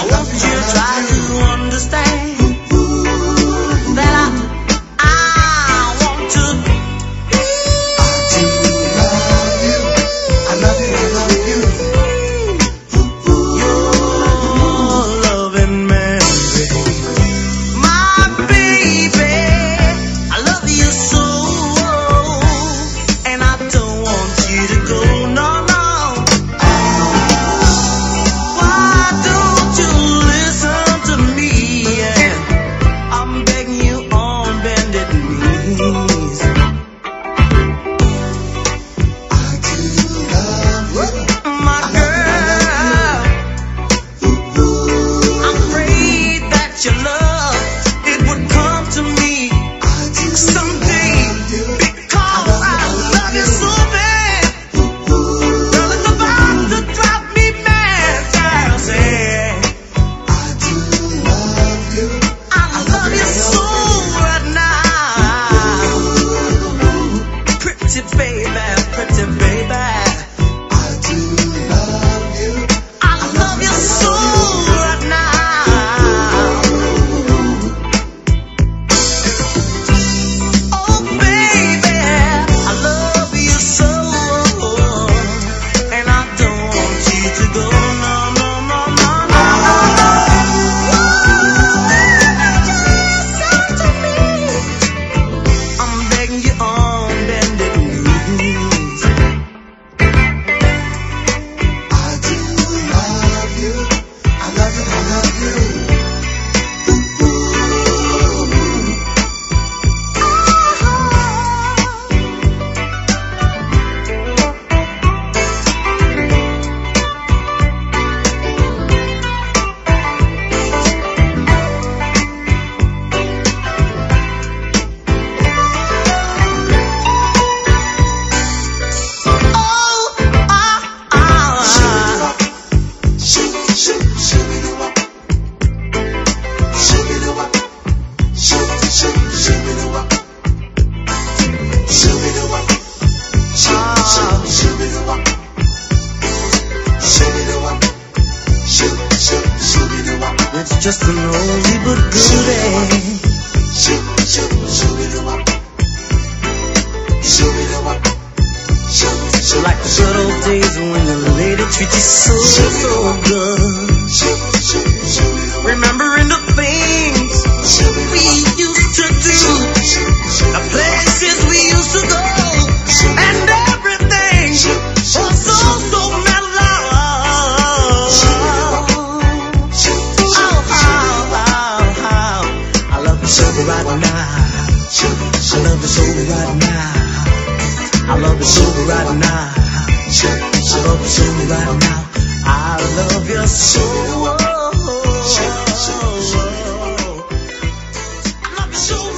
It's just an oldie but goodie. Like the good old days when the lady treated you so good. Remembering the things we used to do, the places we used to go, and everything was so mellow. I love you so right now. I love you so right now. I love you so right now. I love you so right now. I love you so. I love you so.